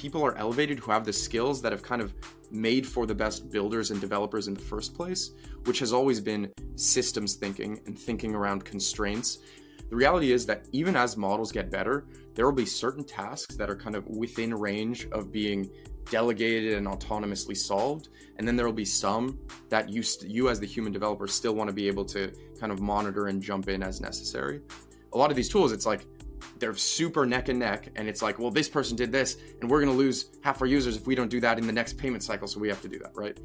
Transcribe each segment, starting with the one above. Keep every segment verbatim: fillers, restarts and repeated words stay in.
people are elevated who have the skills that have kind of made for the best builders and developers in the first place, which has always been systems thinking and thinking around constraints. The reality is that even as models get better, there will be certain tasks that are kind of within range of being delegated and autonomously solved. And then there will be some that you, st- you as the human developer still want to be able to kind of monitor and jump in as necessary. A lot of these tools, it's like, they're super neck and neck. And it's like, well, this person did this and we're going to lose half our users if we don't do that in the next payment cycle. So we have to do that, right?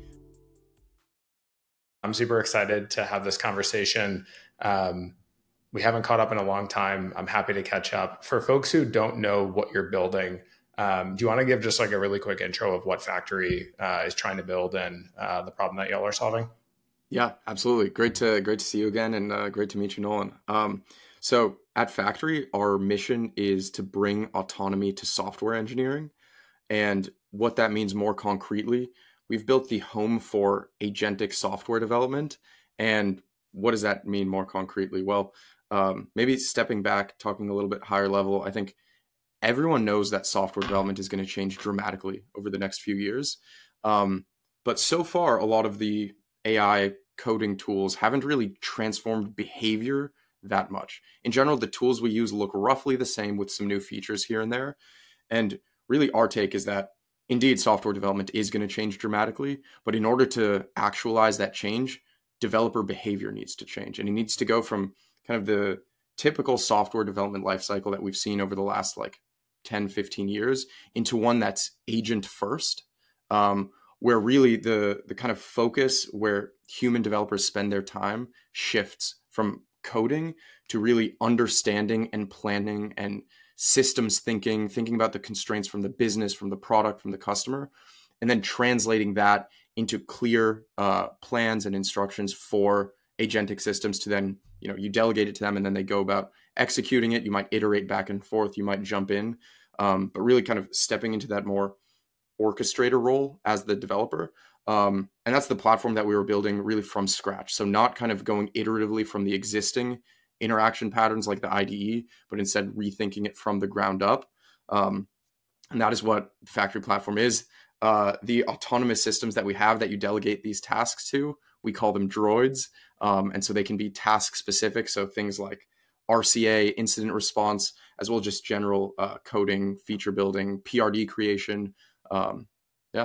I'm super excited to have this conversation. Um, we haven't caught up in a long time. I'm happy to catch up. For folks who don't know what you're building, um, do you want to give just like a really quick intro of what Factory uh, is trying to build and uh, the problem that y'all are solving? Yeah, absolutely. Great to great to see you again, and uh, great to meet you, Nolan. Um, so at Factory, our mission is to bring autonomy to software engineering. And what that means more concretely, we've built the home for agentic software development. And what does that mean more concretely? Well, um, maybe stepping back, talking a little bit higher level, I think everyone knows that software development is going to change dramatically over the next few years. Um, but so far, a lot of the A I coding tools haven't really transformed behavior that much. In general, the tools we use look roughly the same with some new features here and there. And really our take is that indeed software development is going to change dramatically, but in order to actualize that change, developer behavior needs to change. And it needs to go from kind of the typical software development lifecycle that we've seen over the last like ten, fifteen years into one that's agent first, um, where really the, the kind of focus where human developers spend their time shifts from coding to really understanding and planning and systems thinking, thinking about the constraints from the business, from the product, from the customer, and then translating that into clear uh, plans and instructions for agentic systems to then, you know, you delegate it to them and then they go about executing it. You might iterate back and forth, you might jump in, um, but really kind of stepping into that more orchestrator role as the developer. Um, and that's the platform that we were building really from scratch. So not kind of going iteratively from the existing interaction patterns like the I D E, but instead rethinking it from the ground up. Um, and that is what the Factory platform is. Uh, the autonomous systems that we have that you delegate these tasks to, we call them droids. Um, and so they can be task specific. So things like R C A, incident response, as well as just general uh, coding, feature building, P R D creation. Um, yeah.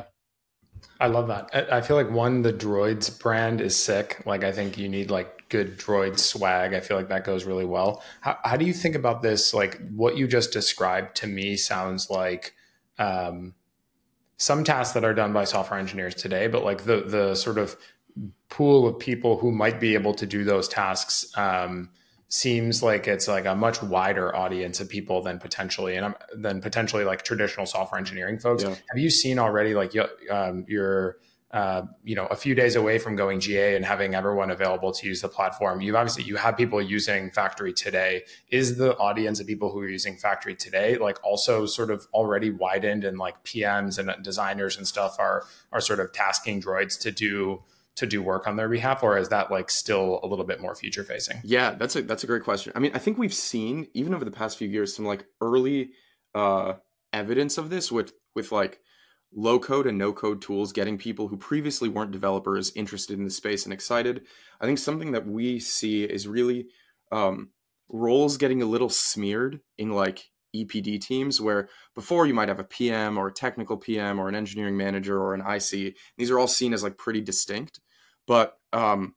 I love that. I feel like one, the droids brand is sick. Like I think you need like good droid swag. I feel like that goes really well. How, how do you think about this? Like what you just described to me sounds like um, some tasks that are done by software engineers today, but like the the sort of pool of people who might be able to do those tasks um, seems like it's like a much wider audience of people than potentially and I'm than potentially like traditional software engineering folks. Yeah. Have you seen already like um, you're uh, you know a few days away from going G A and having everyone available to use the platform? You've obviously you have people using Factory today. Is the audience of people who are using Factory today like also sort of already widened and like P Ms and designers and stuff are are sort of tasking droids to do to do work on their behalf, or is that like still a little bit more future facing? Yeah, that's a that's a great question. I mean, I think we've seen even over the past few years some like early uh, evidence of this with with like low code and no code tools getting people who previously weren't developers interested in the space and excited. I think something that we see is really um, roles getting a little smeared in like E P D teams, where before you might have a P M or a technical P M or an engineering manager or an I C. These are all seen as like pretty distinct. But um,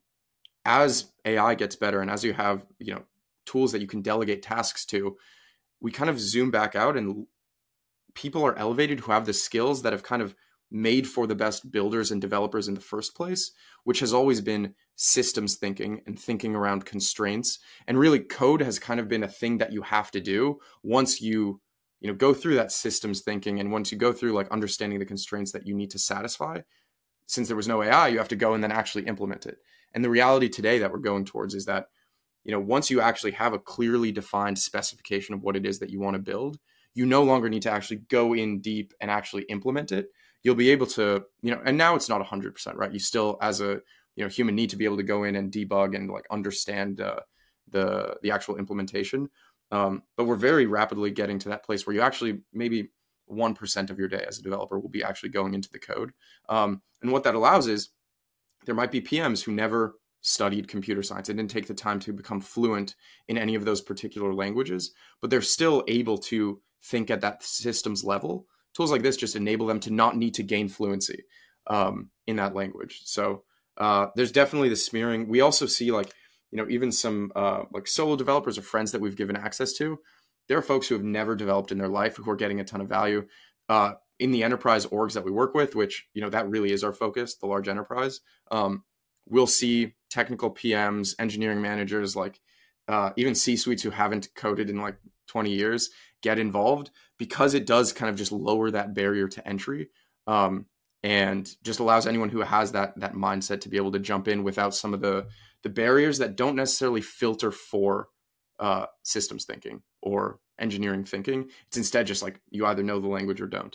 as A I gets better and as you have, you know, tools that you can delegate tasks to, we kind of zoom back out and people are elevated who have the skills that have kind of made for the best builders and developers in the first place, which has always been systems thinking and thinking around constraints. And really code has kind of been a thing that you have to do once you, you know, go through that systems thinking. And once you go through like understanding the constraints that you need to satisfy, since there was no A I, you have to go and then actually implement it. And the reality today that we're going towards is that, you know, once you actually have a clearly defined specification of what it is that you want to build, you no longer need to actually go in deep and actually implement it. You'll be able to, you know, and now it's not one hundred percent, right? You still, as a, you know, human need to be able to go in and debug and like understand uh, the, the actual implementation. Um, but we're very rapidly getting to that place where you actually maybe one percent of your day as a developer will be actually going into the code. Um, and what that allows is there might be P Ms who never studied computer science. They didn't take the time to become fluent in any of those particular languages, but they're still able to think at that systems level. Tools like this just enable them to not need to gain fluency um, in that language. So uh, there's definitely the smearing. We also see like, you know, even some uh, like solo developers or friends that we've given access to. There are folks who have never developed in their life who are getting a ton of value uh, in the enterprise orgs that we work with, which, you know, that really is our focus, the large enterprise. Um, we'll see technical P Ms, engineering managers, like uh, even C-suites who haven't coded in like twenty years get involved because it does kind of just lower that barrier to entry um, and just allows anyone who has that that mindset to be able to jump in without some of the the barriers that don't necessarily filter for uh, systems thinking or engineering thinking. It's instead just like you either know the language or don't.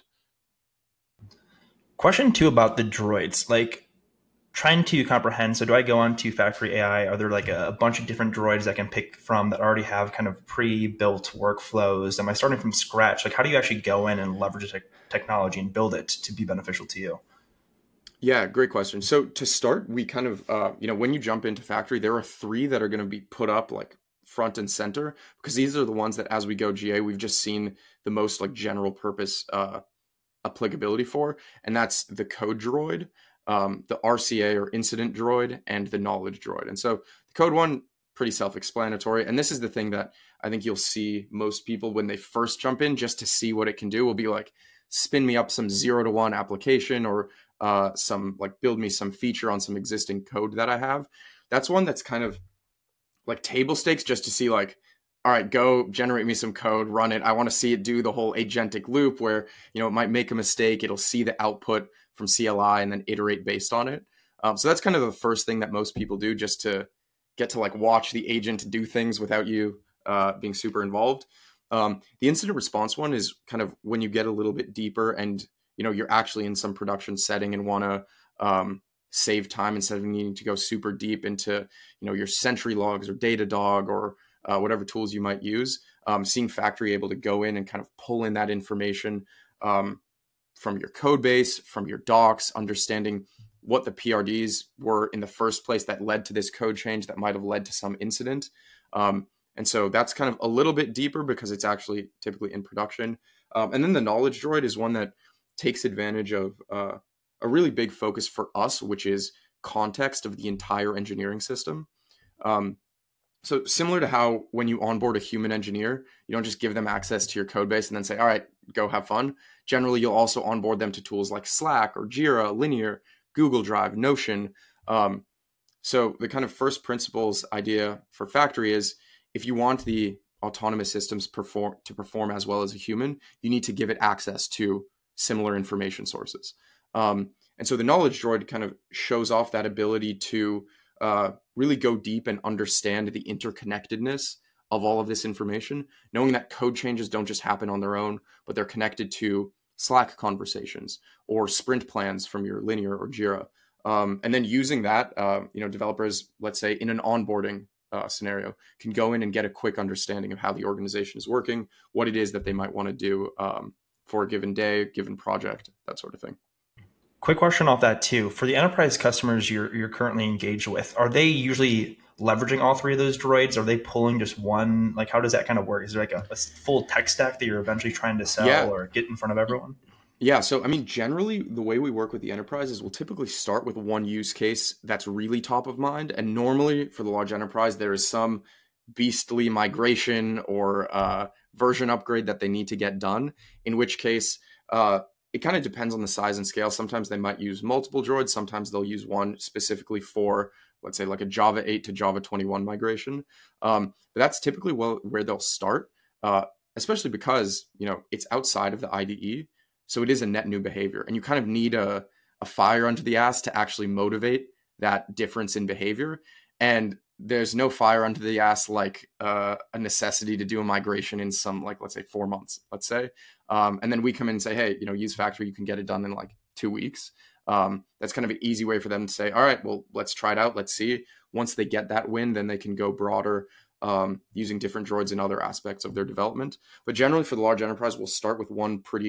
Question two about the droids, like trying to comprehend. So do I go on to Factory A I? Are there like a, a bunch of different droids I can pick from that already have kind of pre-built workflows? Am I starting from scratch? Like how do you actually go in and leverage the te- technology and build it to be beneficial to you? Yeah, great question. So to start, we kind of, uh, you know, when you jump into Factory, there are three that are going to be put up like front and center, because these are the ones that as we go G A, we've just seen the most like general purpose uh, applicability for. And that's the code droid, um, the R C A or incident droid, and the knowledge droid. And so the code one, pretty self-explanatory. And this is the thing that I think you'll see most people when they first jump in just to see what it can do will be like, spin me up some zero to one application or uh, some like build me some feature on some existing code that I have. That's one that's kind of like table stakes just to see like, all right, go generate me some code, run it. I want to see it do the whole agentic loop where, you know, it might make a mistake. It'll see the output from C L I and then iterate based on it. Um, so that's kind of the first thing that most people do just to get to like watch the agent do things without you uh, being super involved. Um, the incident response one is kind of when you get a little bit deeper and, you know, you're actually in some production setting and want to um, save time instead of needing to go super deep into, you know, your Sentry logs or Datadog or uh, whatever tools you might use. Um, seeing Factory able to go in and kind of pull in that information um, from your code base, from your docs, understanding what the P R Ds were in the first place that led to this code change that might have led to some incident. Um, and so that's kind of a little bit deeper because it's actually typically in production. Um, and then the knowledge droid is one that takes advantage of uh, a really big focus for us, which is context of the entire engineering system. Um, so similar to how when you onboard a human engineer, you don't just give them access to your code base and then say, all right, go have fun. Generally, you'll also onboard them to tools like Slack or Jira, Linear, Google Drive, Notion. Um, so the kind of first principles idea for Factory is if you want the autonomous systems perform to perform as well as a human, you need to give it access to similar information sources. Um, and so the knowledge droid kind of shows off that ability to uh, really go deep and understand the interconnectedness of all of this information, knowing that code changes don't just happen on their own, but they're connected to Slack conversations or sprint plans from your Linear or Jira. Um, and then using that, uh, you know, developers, let's say in an onboarding uh, scenario, can go in and get a quick understanding of how the organization is working, what it is that they might want to do um, for a given day, given project, that sort of thing. Quick question off that too. For the enterprise customers you're you're currently engaged with, are they usually leveraging all three of those droids? Are they pulling just one? Like, how does that kind of work? Is there like a, a full tech stack that you're eventually trying to sell yeah. or get in front of everyone? Yeah. So, I mean, generally the way we work with the enterprise is we'll typically start with one use case that's really top of mind. And normally for the large enterprise, there is some beastly migration or uh, version upgrade that they need to get done, in which case, uh, it kind of depends on the size and scale. Sometimes they might use multiple droids. Sometimes they'll use one specifically for, let's say, like a Java eight to Java twenty-one migration. Um, but that's typically well, where they'll start, uh, especially because, you know, it's outside of the I D E. So it is a net new behavior. And you kind of need a, a fire under the ass to actually motivate that difference in behavior. And there's no fire under the ass like uh, a necessity to do a migration in some, like, let's say four months, let's say. Um, and then we come in and say, hey, you know, use Factory, you can get it done in like two weeks. Um, that's kind of an easy way for them to say, all right, well, let's try it out. Let's see. Once they get that win, then they can go broader um, using different droids in other aspects of their development. But generally for the large enterprise, we'll start with one pretty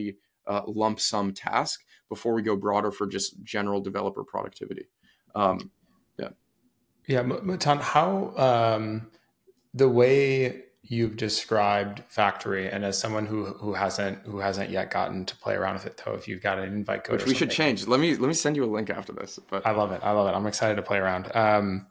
uh, lump sum task before we go broader for just general developer productivity. Um, yeah. Yeah. Matan, how, um, the way you've described Factory, and as someone who who hasn't who hasn't yet gotten to play around with it, though, if you've got an invite code, which we should change. Let me let me send you a link after this. But I love it. I love it. I'm excited to play around. Um,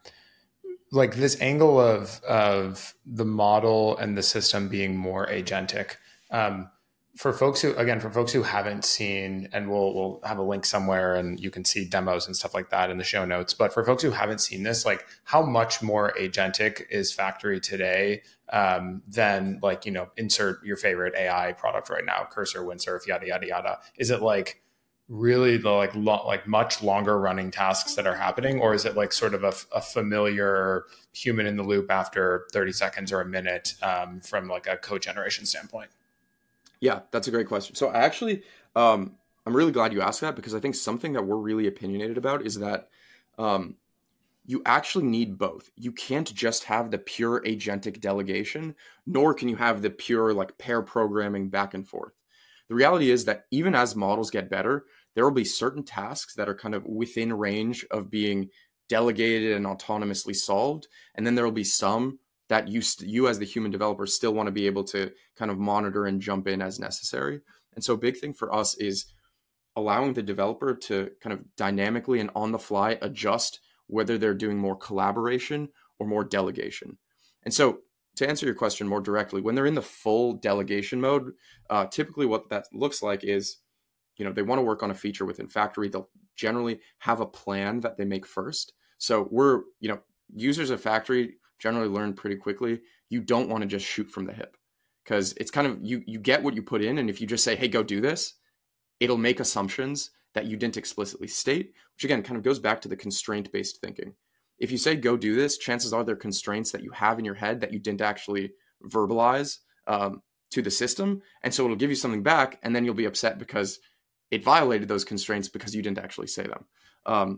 like this angle of of the model and the system being more agentic. Um, for folks who, again, for folks who haven't seen, and we'll we'll have a link somewhere, and you can see demos and stuff like that in the show notes. But for folks who haven't seen this, like how much more agentic is Factory today um, than like, you know, insert your favorite A I product right now, Cursor, Windsurf, yada yada yada. Is it like really the like lo- like much longer running tasks that are happening, or is it like sort of a, a familiar human in the loop after thirty seconds or a minute um, from like a code generation standpoint? Yeah, that's a great question. So I actually, um, I'm really glad you asked that, because I think something that we're really opinionated about is that um, you actually need both. You can't just have the pure agentic delegation, nor can you have the pure like pair programming back and forth. The reality is that even as models get better, there will be certain tasks that are kind of within range of being delegated and autonomously solved. And then there will be some that you, st- you as the human developer still want to be able to kind of monitor and jump in as necessary. And so a big thing for us is allowing the developer to kind of dynamically and on the fly adjust whether they're doing more collaboration or more delegation. And so to answer your question more directly, when they're in the full delegation mode, uh, typically what that looks like is, you know, they want to work on a feature within Factory. They'll generally have a plan that they make first. So we're, you know, users of Factory generally learn pretty quickly. You don't want to just shoot from the hip, because it's kind of, you you get what you put in. And if you just say, hey, go do this, it'll make assumptions that you didn't explicitly state, which again, kind of goes back to the constraint-based thinking. If you say, go do this, chances are there are constraints that you have in your head that you didn't actually verbalize um, to the system. And so it'll give you something back, and then you'll be upset because it violated those constraints because you didn't actually say them. Um,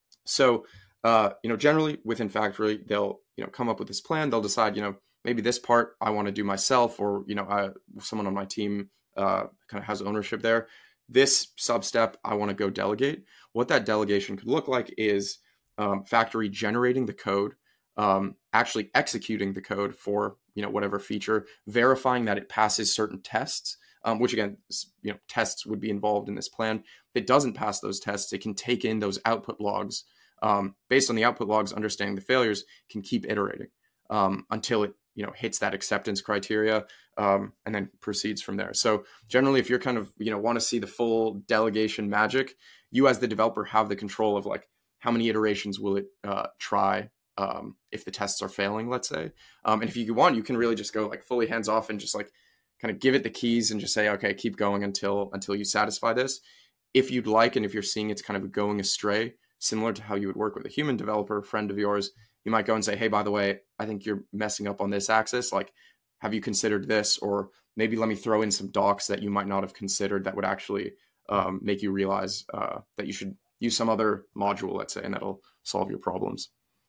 so, uh, you know, generally within Factory, they'll, you know, come up with this plan. They'll decide, you know, maybe this part I want to do myself, or, you know, I, someone on my team uh, kind of has ownership there. This sub-step I want to go delegate. What that delegation could look like is um, Factory generating the code, um, actually executing the code for, you know, whatever feature, verifying that it passes certain tests, um, which again, you know, tests would be involved in this plan. If it doesn't pass those tests, it can take in those output logs. Um, based on the output logs, understanding the failures, can keep iterating um, until it, you know, hits that acceptance criteria, um, and then proceeds from there. So generally, if you're kind of, you know, want to see the full delegation magic, you as the developer have the control of like, how many iterations will it uh, try um, if the tests are failing, let's say. Um, and if you want, you can really just go like fully hands off and just like kind of give it the keys and just say, okay, keep going until until you satisfy this. If you'd like, and if you're seeing it's kind of going astray, similar to how you would work with a human developer, friend of yours, you might go and say, hey, by the way, I think you're messing up on this axis. Like, have you considered this? Or maybe let me throw in some docs that you might not have considered that would actually um, make you realize uh, that you should use some other module, let's say, and that'll solve your problems.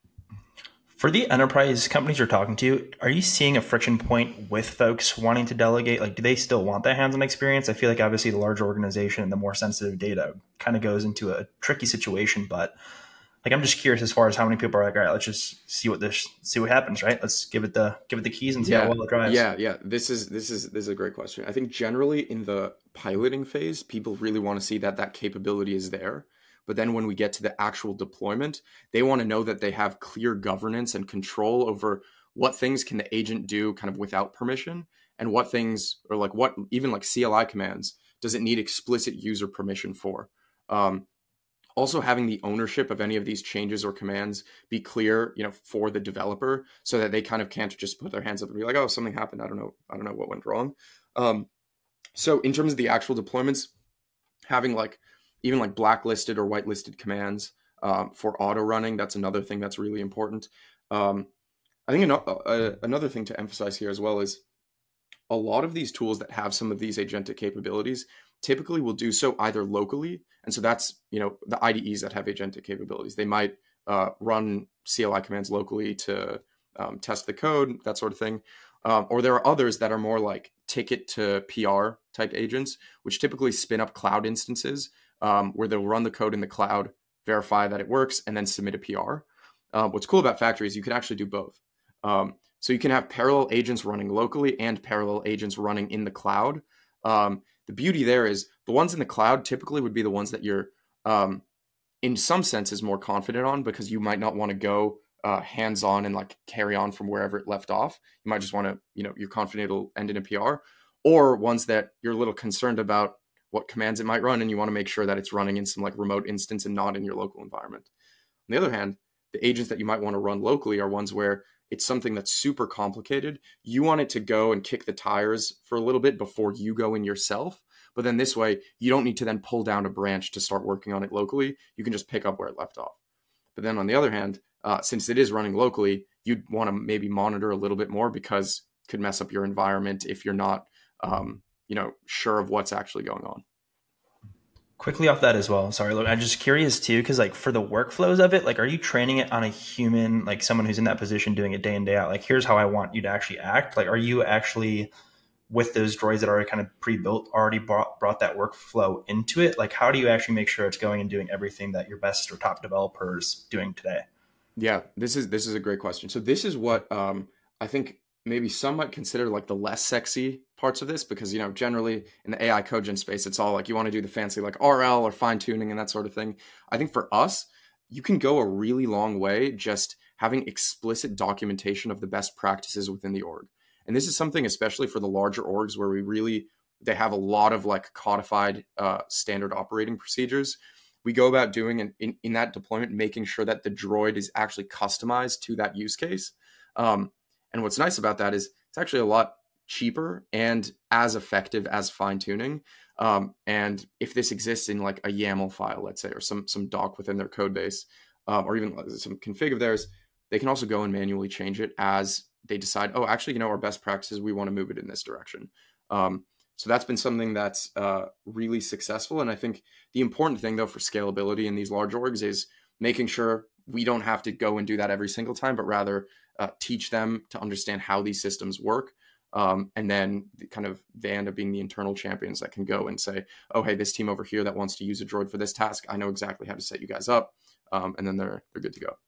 For the enterprise companies you're talking to, are you seeing a friction point with folks wanting to delegate? Like, do they still want that hands-on experience? I feel like obviously the larger organization and the more sensitive data kind of goes into a tricky situation, but like, I'm just curious as far as how many people are like, all right, let's just see what this, see what happens, right? Let's give it the, give it the keys and see yeah, how well it drives. Yeah, yeah. This is, this is, this is a great question. I think generally in the piloting phase, people really want to see that that capability is there. But then when we get to the actual deployment, they want to know that they have clear governance and control over what things can the agent do kind of without permission, and what things, or like what, even like C L I commands, does it need explicit user permission for? Um, also having the ownership of any of these changes or commands be clear, you know, for the developer, so that they kind of can't just put their hands up and be like, oh, something happened. I don't know. I don't know what went wrong. Um, so in terms of the actual deployments, having like, even like blacklisted or whitelisted commands um, for auto running, that's another thing that's really important. Um, I think an- uh, another thing to emphasize here as well is a lot of these tools that have some of these agentic capabilities typically will do so either locally. And so that's, you know, the I D Es that have agentic capabilities. They might uh, run C L I commands locally to um, test the code, that sort of thing. Um, or there are others that are more like ticket to P R type agents, which typically spin up cloud instances um, where they'll run the code in the cloud, verify that it works, and then submit a P R. Uh, what's cool about Factory is you can actually do both. Um, so you can have parallel agents running locally and parallel agents running in the cloud. Um, the beauty there is the ones in the cloud typically would be the ones that you're, um, in some senses, more confident on, because you might not want to go uh, hands-on and like carry on from wherever it left off. You might just want to, you know, you're confident it'll end in a P R, or ones that you're a little concerned about what commands it might run, and you want to make sure that it's running in some like remote instance and not in your local environment. On the other hand, the agents that you might want to run locally are ones where it's something that's super complicated. You want it to go and kick the tires for a little bit before you go in yourself. But then this way, you don't need to then pull down a branch to start working on it locally. You can just pick up where it left off. But then on the other hand, uh, since it is running locally, you'd want to maybe monitor a little bit more, because it could mess up your environment if you're not, um, you know, sure of what's actually going on. Quickly off that as well. Sorry, look, I'm just curious too, because like for the workflows of it, like, are you training it on a human, like someone who's in that position doing it day in, day out? Like, here's how I want you to actually act. Like, are you actually with those droids that are already kind of pre-built, already brought, brought that workflow into it? Like, how do you actually make sure it's going and doing everything that your best or top developers doing today? Yeah, this is this is a great question. So this is what um, I think maybe some might consider like the less sexy parts of this, because, you know, generally in the A I code gen space, it's all like you want to do the fancy like R L or fine tuning and that sort of thing. I think for us, you can go a really long way just having explicit documentation of the best practices within the org. And this is something especially for the larger orgs where we really, they have a lot of like codified uh, standard operating procedures. We go about doing in, in, in that deployment, making sure that the droid is actually customized to that use case. Um, and what's nice about that is it's actually a lot cheaper and as effective as fine tuning. Um, and if this exists in like a YAML file, let's say, or some some doc within their code base, um, or even some config of theirs, they can also go and manually change it as they decide, oh, actually, you know, our best practices, we want to move it in this direction. Um, so that's been something that's uh, really successful. And I think the important thing, though, for scalability in these large orgs is making sure we don't have to go and do that every single time, but rather uh, teach them to understand how these systems work. Um, and then kind of they end up being the internal champions that can go and say, oh, hey, this team over here that wants to use a droid for this task, I know exactly how to set you guys up. Um, and then they're they're good to go.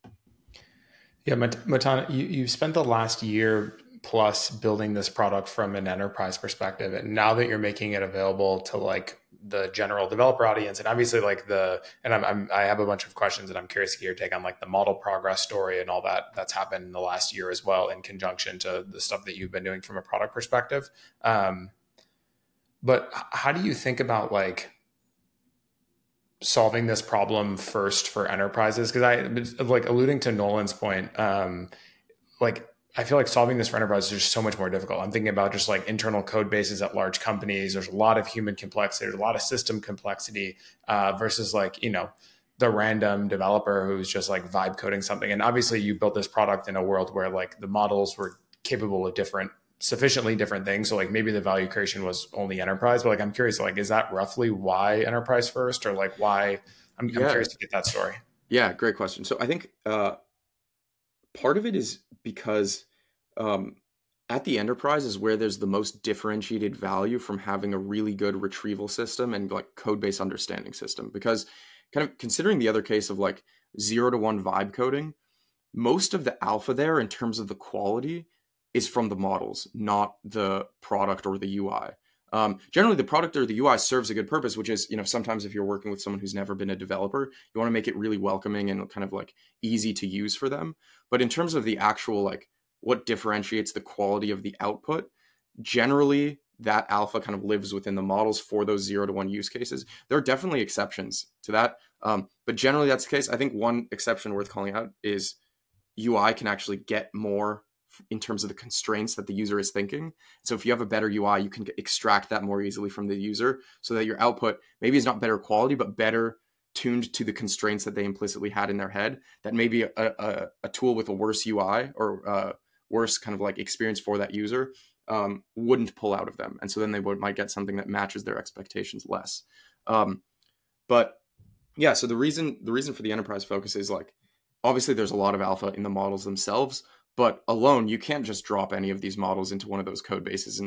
Yeah, Matan, you, you've spent the last year plus building this product from an enterprise perspective. And now that you're making it available to like the general developer audience, and obviously like the, and I'm, I'm, I have a bunch of questions and I'm curious to get your take on like the model progress story and all that that's happened in the last year as well, in conjunction to the stuff that you've been doing from a product perspective. Um, but how do you think about like solving this problem first for enterprises? Because I like alluding to Nolan's point, um, like I feel like solving this for enterprises is just so much more difficult. I'm thinking about just like internal code bases at large companies. There's a lot of human complexity, there's a lot of system complexity uh, versus like, you know, the random developer who's just like vibe coding something. And obviously you built this product in a world where like the models were capable of different, sufficiently different things. So like maybe the value creation was only enterprise, but like, I'm curious, like, is that roughly why enterprise first, or like why? I'm, yeah. I'm curious to get that story. Yeah, great question. So I think uh, part of it is because um, at the enterprise is where there's the most differentiated value from having a really good retrieval system and like code-based understanding system. Because kind of considering the other case of like zero to one vibe coding, most of the alpha there in terms of the quality is from the models, not the product or the U I. Um, generally, the product or the U I serves a good purpose, which is, you know, sometimes if you're working with someone who's never been a developer, you want to make it really welcoming and kind of like easy to use for them. But in terms of the actual, like what differentiates the quality of the output, generally that alpha kind of lives within the models for those zero to one use cases. There are definitely exceptions to that. Um, but generally that's the case. I think one exception worth calling out is U I can actually get more in terms of the constraints that the user is thinking. So if you have a better U I, you can extract that more easily from the user so that your output maybe is not better quality, but better tuned to the constraints that they implicitly had in their head. That maybe a, a, a tool with a worse U I or uh, worse kind of like experience for that user um, wouldn't pull out of them. And so then they would, might get something that matches their expectations less. Um, but yeah, so the reason, the reason for the enterprise focus is like, obviously there's a lot of alpha in the models themselves, but alone, you can't just drop any of these models into one of those code bases and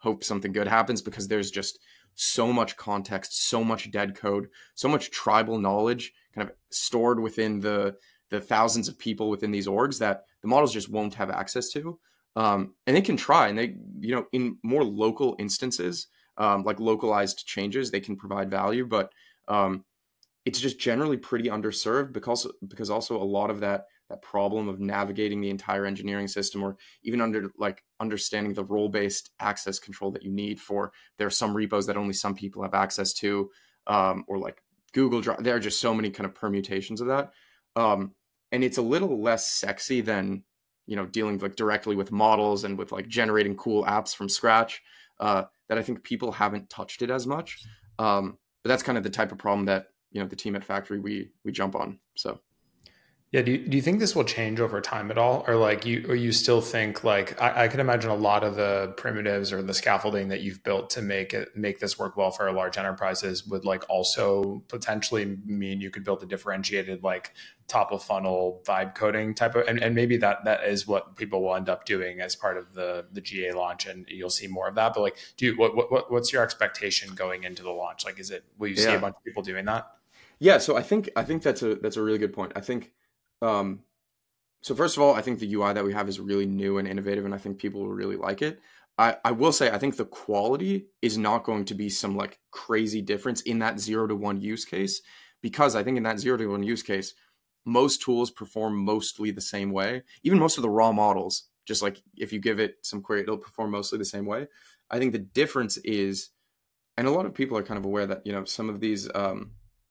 hope something good happens, because there's just so much context, so much dead code, so much tribal knowledge kind of stored within the the thousands of people within these orgs that the models just won't have access to. Um, and they can try, and they, you know, in more local instances, um, like localized changes, they can provide value, but um, it's just generally pretty underserved, because because also a lot of that that problem of navigating the entire engineering system, or even under like understanding the role-based access control that you need for, there are some repos that only some people have access to, um, or like Google Drive. There are just so many kind of permutations of that. Um, and it's a little less sexy than, you know, dealing like directly with models and with like generating cool apps from scratch, uh, that I think people haven't touched it as much. Um, but that's kind of the type of problem that, you know, the team at Factory, we, we jump on. So. Yeah. Do you, do you think this will change over time at all? Or like you, or you still think like, I, I can imagine a lot of the primitives or the scaffolding that you've built to make it, make this work well for large enterprises would like also potentially mean you could build a differentiated, like top of funnel vibe coding type of, and, and maybe that, that is what people will end up doing as part of the, the G A launch, and you'll see more of that. But like, do you, what, what, what's your expectation going into the launch? Like, is it, will you see Yeah. a bunch of people doing that? Yeah. So I think, I think that's a, that's a really good point. I think, Um, so first of all, I think the U I that we have is really new and innovative, and I think people will really like it. I, I will say, I think the quality is not going to be some like crazy difference in that zero to one use case, because I think in that zero to one use case, most tools perform mostly the same way. Even most of the raw models, just like if you give it some query, it'll perform mostly the same way. I think the difference is, and a lot of people are kind of aware that, you know, some of these um,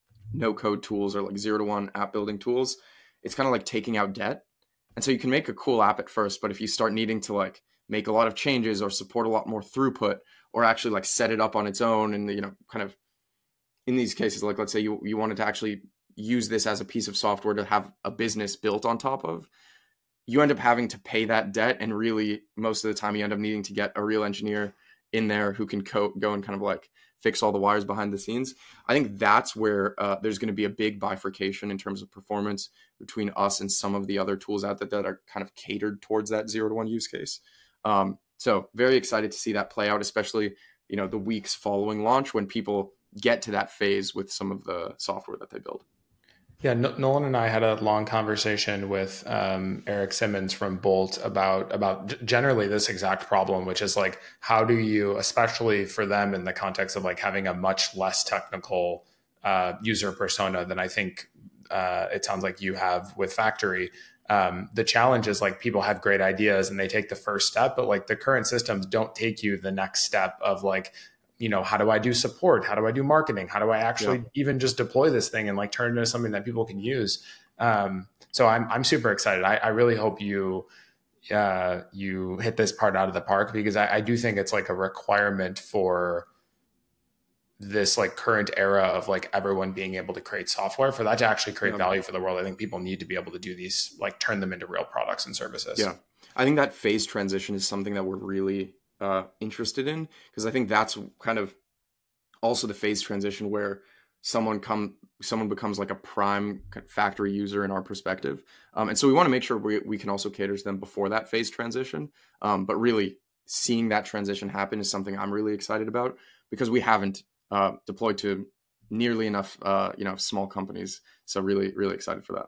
no code tools are like zero to one app building tools. It's kind of like taking out debt. And so you can make a cool app at first, but if you start needing to like make a lot of changes or support a lot more throughput, or actually like set it up on its own, and, you know, kind of in these cases, like let's say you, you wanted to actually use this as a piece of software to have a business built on top of, you end up having to pay that debt. And really most of the time you end up needing to get a real engineer in there who can co- go and kind of like fix all the wires behind the scenes. I think that's where uh, there's going to be a big bifurcation in terms of performance between us and some of the other tools out there that are kind of catered towards that zero to one use case. Um, so very excited to see that play out, especially, you know, the weeks following launch, when people get to that phase with some of the software that they build. Yeah, Nolan and I had a long conversation with um, Eric Simmons from Bolt about about generally this exact problem, which is like, how do you, especially for them in the context of like having a much less technical uh, user persona than I think uh, it sounds like you have with Factory. Um, the challenge is like people have great ideas and they take the first step, but like the current systems don't take you the next step of like, you know, how do I do support? How do I do marketing? How do I actually yeah. even just deploy this thing and like turn it into something that people can use? Um, so I'm, I'm super excited. I, I really hope you, uh, you hit this part out of the park, because I, I do think it's like a requirement for this like current era of like everyone being able to create software, for that to actually create yeah. value for the world. I think people need to be able to do these, like turn them into real products and services. Yeah. I think that phase transition is something that we're really Uh, interested in, because I think that's kind of also the phase transition where someone come someone becomes like a prime Factory user in our perspective, um, and so we want to make sure we, we can also cater to them before that phase transition. Um, but really seeing that transition happen is something I'm really excited about, because we haven't uh, deployed to nearly enough uh, you know small companies. So really really excited for that.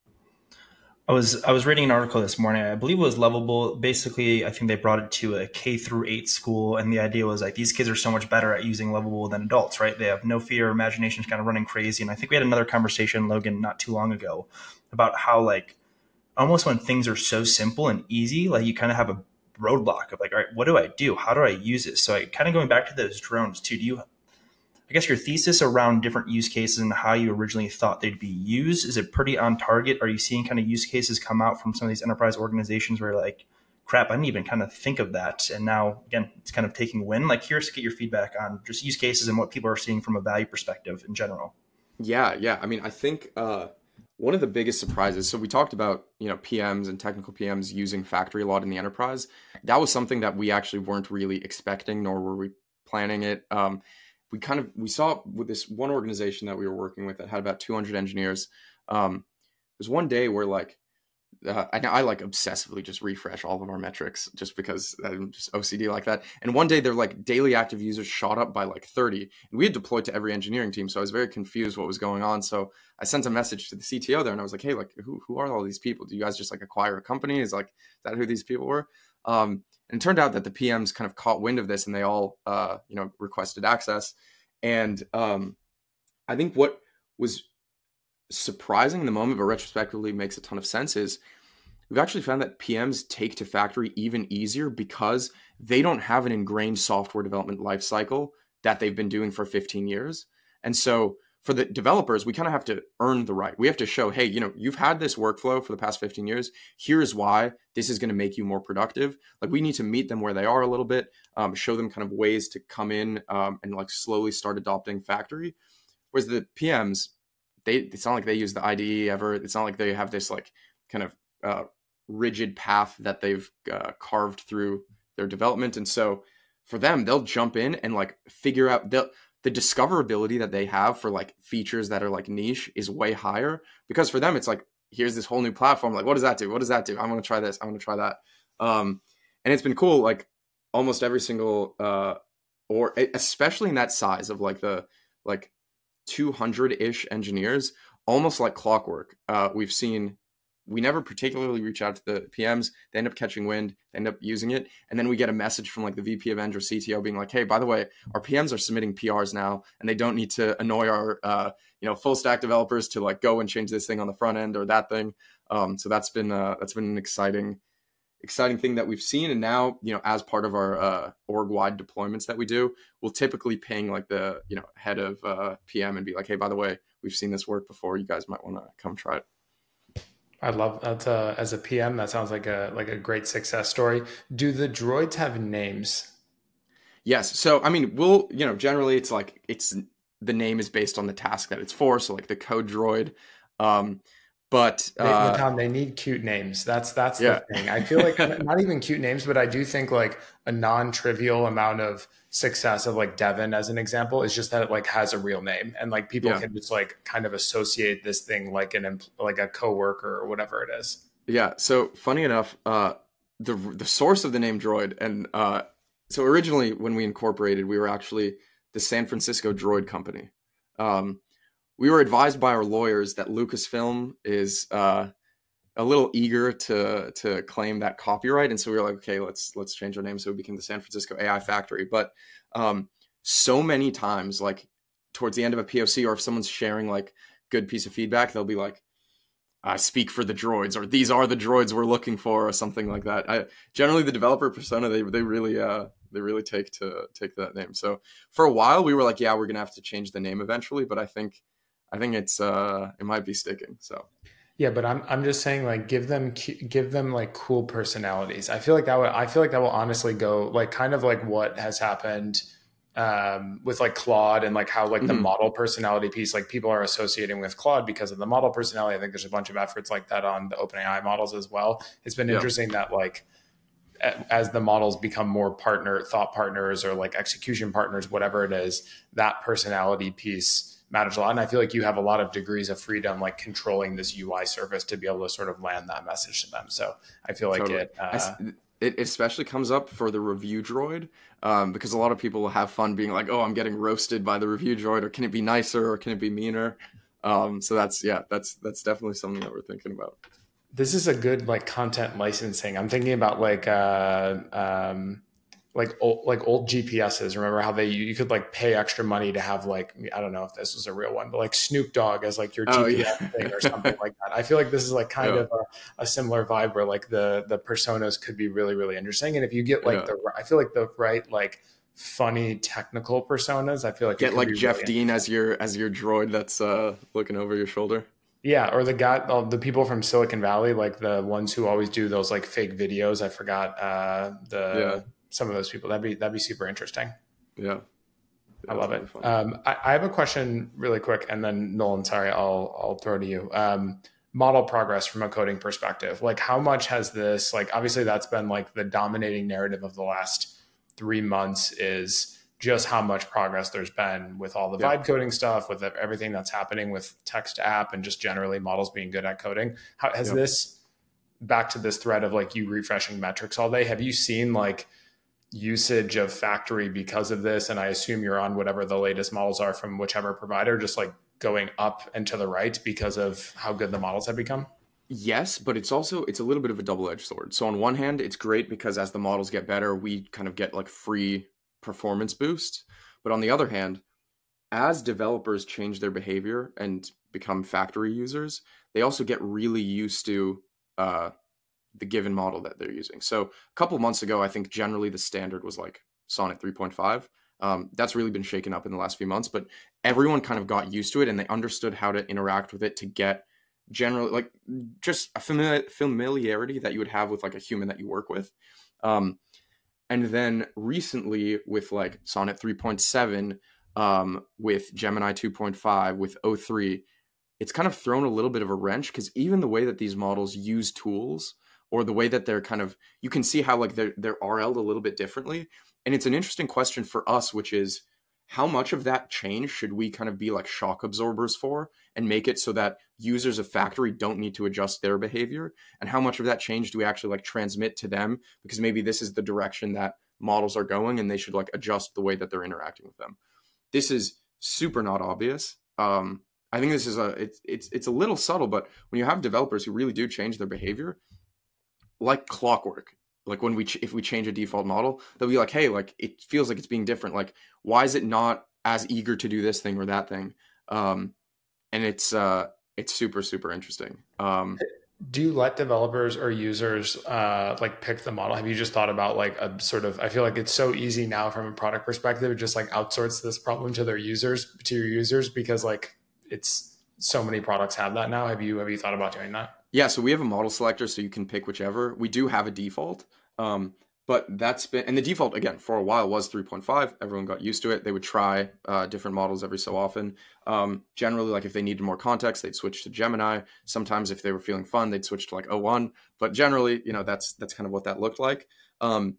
I was I was reading an article this morning. I believe it was Lovable. Basically, I think they brought it to a K through eight school, and the idea was like, these kids are so much better at using Lovable than adults, right? They have no fear, imagination's kind of running crazy. And I think we had another conversation, Logan, not too long ago, about how like almost when things are so simple and easy, like you kind of have a roadblock of like, all right, what do I do? How do I use it? So I kind of going back to those drones too. Do you? I guess your thesis around different use cases and how you originally thought they'd be used, is it pretty on target? Are you seeing kind of use cases come out from some of these enterprise organizations where like, crap, I didn't even kind of think of that. And now, again, it's kind of taking win. Like, curious to get your feedback on just use cases and what people are seeing from a value perspective in general. Yeah, yeah. I mean, I think uh, one of the biggest surprises, so we talked about, you know, P Ms and technical P Ms using Factory a lot in the enterprise. That was something that we actually weren't really expecting, nor were we planning it. Um, we kind of, we saw with this one organization that we were working with that had about two hundred engineers. Um, there was one day where like uh, I, I like obsessively just refresh all of our metrics just because I'm just O C D like that. And one day their like daily active users shot up by like thirty, and we had deployed to every engineering team. So I was very confused what was going on. So I sent a message to the C T O there, and I was like, hey, like who, who are all these people? Do you guys just like acquire a company? Is like, is that who these people were? Um, and it turned out that the P Ms kind of caught wind of this, and they all, uh, you know, requested access. And um, I think what was surprising in the moment, but retrospectively makes a ton of sense, is we've actually found that P Ms take to factory even easier because they don't have an ingrained software development lifecycle that they've been doing for fifteen years. And so for the developers, we kind of have to earn the right. We have to show, hey, you know, you've had this workflow for the past fifteen years. Here's why this is going to make you more productive. Like we need to meet them where they are a little bit, um, show them kind of ways to come in um, and like slowly start adopting factory. Whereas the P Ms, they, it's not like they use the I D E ever. It's not like they have this like kind of uh, rigid path that they've uh, carved through their development. And so for them, they'll jump in and like figure out the the discoverability that they have for like features that are like niche is way higher, because for them, it's like, here's this whole new platform. Like, what does that do? What does that do? I want to try this. I want to try that. Um, and it's been cool. Like almost every single, uh, or especially in that size of like the, like two hundred ish engineers, almost like clockwork. Uh, we've seen, we never particularly reach out to the P Ms. They end up catching wind, they end up using it. And then we get a message from like the V P of Eng or C T O being like, hey, by the way, our P Ms are submitting P Rs now, and they don't need to annoy our, uh, you know, full stack developers to like go and change this thing on the front end or that thing. Um, so that's been, uh, that's been an exciting, exciting thing that we've seen. And now, you know, as part of our uh, org wide deployments that we do, we'll typically ping like the, you know, head of uh, P M and be like, hey, by the way, we've seen this work before. You guys might want to come try it. I love that. Uh, as a P M, that sounds like a like a great success story. Do the droids have names? Yes. So, I mean, we'll, you know, generally it's like, it's, the name is based on the task that it's for. So like the code droid. Um, but uh, they, Tom, they need cute names. That's, that's yeah. the thing. I feel like not even cute names, but I do think like a non-trivial amount of success of like Devin as an example is just that it like has a real name, and like people yeah. can just like kind of associate this thing like an, like a coworker or whatever it is. Yeah. So funny enough, uh, the, the source of the name droid. And uh, so originally when we incorporated, we were actually the San Francisco Droid Company. Um, we were advised by our lawyers that Lucasfilm is uh, a little eager to to claim that copyright, and so we were like, okay, let's let's change our name. So we became the San Francisco A I Factory. But um, so many times, like towards the end of a P O C, or if someone's sharing like good piece of feedback, they'll be like, "I speak for the droids," or "These are the droids we're looking for," or something like that. I, generally, the developer persona they they really uh, they really take to take to that name. So for a while, we were like, yeah, we're gonna have to change the name eventually, but I think. I think it's uh, it might be sticking. So, yeah, but I'm I'm just saying like give them give them like cool personalities. I feel like that would I feel like that will honestly go like kind of like what has happened um, with like Claude and like how like mm-hmm. the model personality piece, like people are associating with Claude because of the model personality. I think there's a bunch of efforts like that on the OpenAI models as well. It's been yeah. interesting that like as the models become more partner thought partners or like execution partners, whatever it is, that personality piece matters a lot. And I feel like you have a lot of degrees of freedom, like controlling this U I service to be able to sort of land that message to them. So I feel like totally. it, uh, it especially comes up for the review droid um, because a lot of people have fun being like, oh, I'm getting roasted by the review droid, or can it be nicer, or can it be meaner? Um, so that's, yeah, that's, that's definitely something that we're thinking about. This is a good like content licensing. I'm thinking about like, uh, um, like old, like old G P Ses. Remember how they, you could like pay extra money to have like, I don't know if this was a real one, but like Snoop Dogg as like your oh, G P S yeah. thing or something like that. I feel like this is like kind yeah. of a, a similar vibe where like the, the personas could be really, really interesting. And if you get like yeah. the, I feel like the right, like funny technical personas, I feel like get like Jeff really Dean as your, as your droid that's uh, looking over your shoulder. Yeah, or the guy, uh, the people from Silicon Valley, like the ones who always do those like fake videos. I forgot uh, the yeah. some of those people. That'd be that'd be super interesting. Yeah, I love it. Um, I, I have a question really quick, and then Nolan, sorry, I'll I'll throw to you. Um, model progress from a coding perspective, like how much has this? Like obviously, that's been like the dominating narrative of the last three months is just how much progress there's been with all the yeah. vibe coding stuff, with everything that's happening with text to app and just generally models being good at coding. How has yeah. this back to this thread of like you refreshing metrics all day, have you seen like usage of Factory because of this? And I assume you're on whatever the latest models are from whichever provider, just like going up and to the right because of how good the models have become? Yes, but it's also, it's a little bit of a double-edged sword. So on one hand, it's great because as the models get better, we kind of get like free performance boosts. But on the other hand, as developers change their behavior and become Factory users, they also get really used to uh, the given model that they're using. So a couple months ago, I think generally the standard was like Sonnet three point five. Um, that's really been shaken up in the last few months, but everyone kind of got used to it and they understood how to interact with it to get generally like just a familiar, familiarity that you would have with like a human that you work with. Um, and then recently with like Sonnet three point seven, um, with Gemini two point five, with O three, it's kind of thrown a little bit of a wrench because even the way that these models use tools or the way that they're kind of, you can see how like they're, they're R L'd a little bit differently. And it's an interesting question for us, which is how much of that change should we kind of be like shock absorbers for and make it so that users of Factory don't need to adjust their behavior? And how much of that change do we actually like transmit to them? Because maybe this is the direction that models are going and they should like adjust the way that they're interacting with them. This is super not obvious. Um, I think this is a, it's, it's, it's a little subtle, but when you have developers who really do change their behavior, like clockwork, like when we, ch- if we change a default model, they'll be like, hey, like it feels like it's being different. Like, why is it not as eager to do this thing or that thing? Um, and it's, uh, it's super, super interesting. Um, Do you let developers or users uh, like pick the model? Have you just thought about like a sort of, I feel like it's so easy now from a product perspective, just like outsource this problem to their users, to your users, because like it's so many products have that now. Have you, have you thought about doing that? Yeah, so we have a model selector, so you can pick whichever. We do have a default, um, but that's been, and the default, again, for a while was three point five. Everyone got used to it. They would try uh, different models every so often. Um, generally, like if they needed more context, they'd switch to Gemini. Sometimes if they were feeling fun, they'd switch to like O one. But generally, you know, that's that's kind of what that looked like. Um,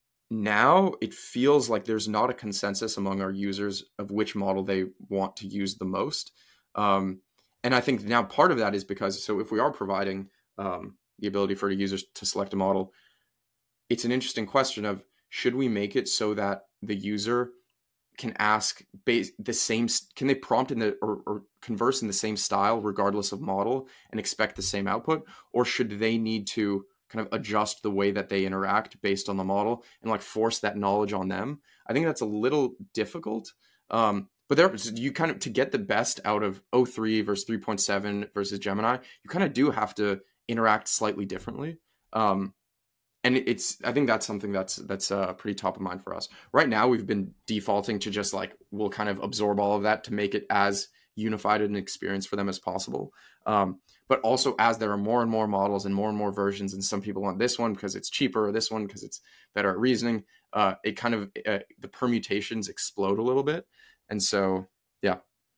now it feels like there's not a consensus among our users of which model they want to use the most. Um, And I think now part of that is because, so if we are providing um, the ability for users to select a model, it's an interesting question of, should we make it so that the user can ask base, the same, can they prompt in the, or, or converse in the same style regardless of model and expect the same output? Or should they need to kind of adjust the way that they interact based on the model and like force that knowledge on them? I think that's a little difficult. Um, But there, you kind of, to get the best out of O three versus three point seven versus Gemini, you kind of do have to interact slightly differently. Um, and it's, I think that's something that's, that's uh, pretty top of mind for us. Right now, we've been defaulting to just like, we'll kind of absorb all of that to make it as unified an experience for them as possible. Um, but also as there are more and more models and more and more versions, and some people want this one because it's cheaper, or this one because it's better at reasoning, uh, it kind of, uh, the permutations explode a little bit. And so, yeah.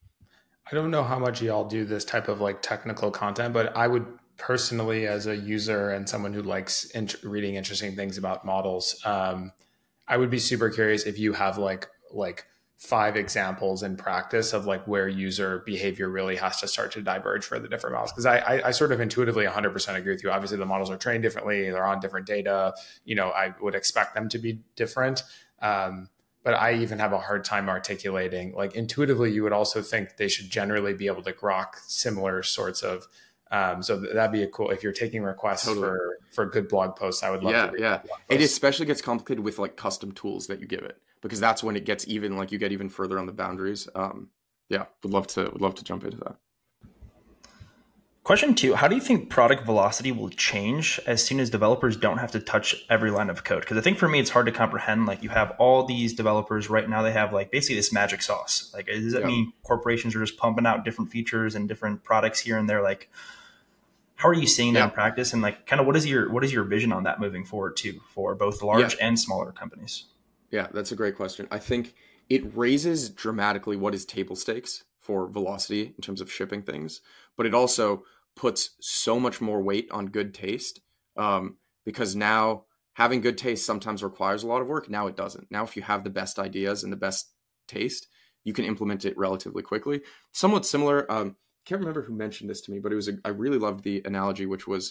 I don't know how much y'all do this type of like technical content, but I would personally, as a user and someone who likes int- reading interesting things about models, um, I would be super curious if you have like, like five examples in practice of like where user behavior really has to start to diverge for the different models. Cause I, I, I sort of intuitively one hundred percent agree with you. Obviously the models are trained differently. They're on different data. You know, I would expect them to be different. Um, But I even have a hard time articulating, like intuitively, you would also think they should generally be able to grok similar sorts of, um, so that'd be a cool, if you're taking requests totally. for, for good blog posts, I would love yeah, to. Yeah, yeah. It especially gets complicated with like custom tools that you give it, because that's when it gets even, like you get even further on the boundaries. Um, yeah, would love to, would love to jump into that. Question two, how do you think product velocity will change as soon as developers don't have to touch every line of code? Because I think for me, it's hard to comprehend. Like you have all these developers right now, they have like basically this magic sauce. Like, does that yeah. mean corporations are just pumping out different features and different products here and there? Like, how are you seeing that yeah. in practice? And like, kind of what is your, what is your vision on that moving forward too, for both large yeah. and smaller companies? Yeah, that's a great question. I think it raises dramatically what is table stakes for velocity in terms of shipping things, but it also puts so much more weight on good taste, um, because now having good taste sometimes requires a lot of work. Now it doesn't. Now, if you have the best ideas and the best taste, you can implement it relatively quickly. Somewhat similar. Um, I can't remember who mentioned this to me, but it was, a, I really loved the analogy, which was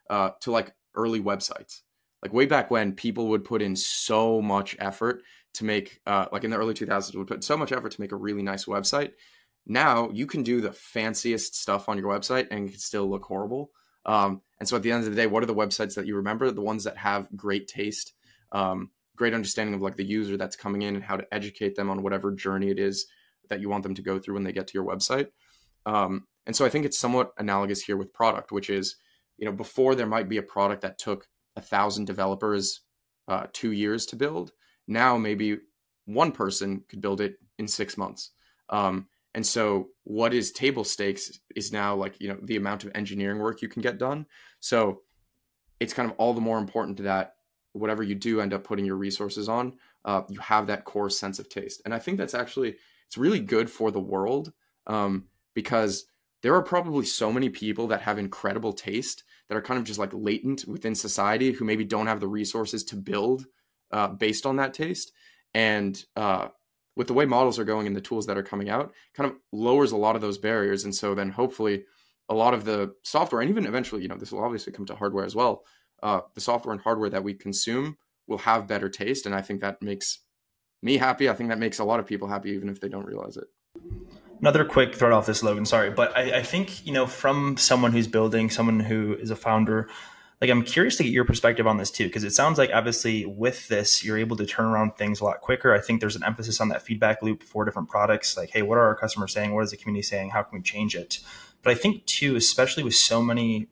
uh, to like early websites. Like way back when, people would put in so much effort to make, uh, like in the early two thousands, would put so much effort to make a really nice website. Now you can do the fanciest stuff on your website and it can still look horrible. Um, and so at the end of the day, what are the websites that you remember? The ones that have great taste, um, great understanding of like the user that's coming in and how to educate them on whatever journey it is that you want them to go through when they get to your website. Um, and so I think it's somewhat analogous here with product, which is, you know, before there might be a product that took a thousand developers uh, two years to build. Now maybe one person could build it in six months. Um, and so what is table stakes is now like, you know, the amount of engineering work you can get done. So it's kind of all the more important that whatever you do end up putting your resources on, uh, you have that core sense of taste. And I think that's actually, it's really good for the world um, because there are probably so many people that have incredible taste that are kind of just like latent within society who maybe don't have the resources to build uh, based on that taste. And uh, with the way models are going and the tools that are coming out, kind of lowers a lot of those barriers. And so then hopefully a lot of the software, and even eventually, you know, this will obviously come to hardware as well. Uh, the software and hardware that we consume will have better taste. And I think that makes me happy. I think that makes a lot of people happy, even if they don't realize it. Another quick thread off this, Logan, sorry, but I, I think, you know, from someone who's building, someone who is a founder, like I'm curious to get your perspective on this too, because it sounds like obviously with this, you're able to turn around things a lot quicker. I think there's an emphasis on that feedback loop for different products. Like, hey, what are our customers saying? What is the community saying? How can we change it? But I think too, especially with so many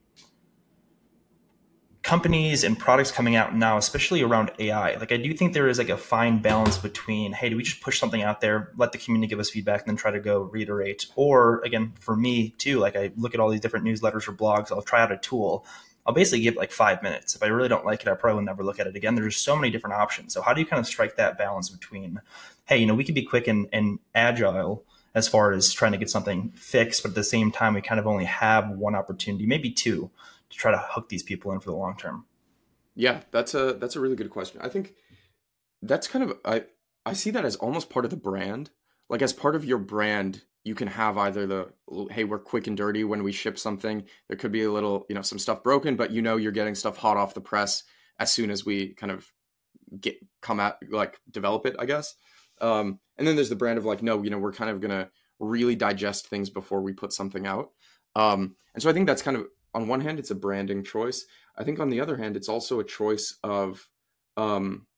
companies and products coming out now, especially around A I, like I do think there is like a fine balance between, hey, do we just push something out there, let the community give us feedback and then try to go reiterate? Or again, for me too, like I look at all these different newsletters or blogs, I'll try out a tool. I'll basically give it like five minutes. If I really don't like it, I probably will never look at it again. There's so many different options. So how do you kind of strike that balance between, hey, you know, we can be quick and, and agile as far as trying to get something fixed, but at the same time, we kind of only have one opportunity, maybe two, to try to hook these people in for the long term? Yeah, that's a that's a really good question. I think that's kind of I I see that as almost part of the brand. Like as part of your brand, you can have either the, hey, we're quick and dirty when we ship something. There could be a little, you know, some stuff broken, but you know you're getting stuff hot off the press as soon as we kind of get come out, like develop it, I guess. Um, and then there's the brand of like, no, you know, we're kind of gonna really digest things before we put something out. Um, and so I think that's kind of, on one hand, it's a branding choice. I think on the other hand, it's also a choice of um,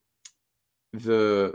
the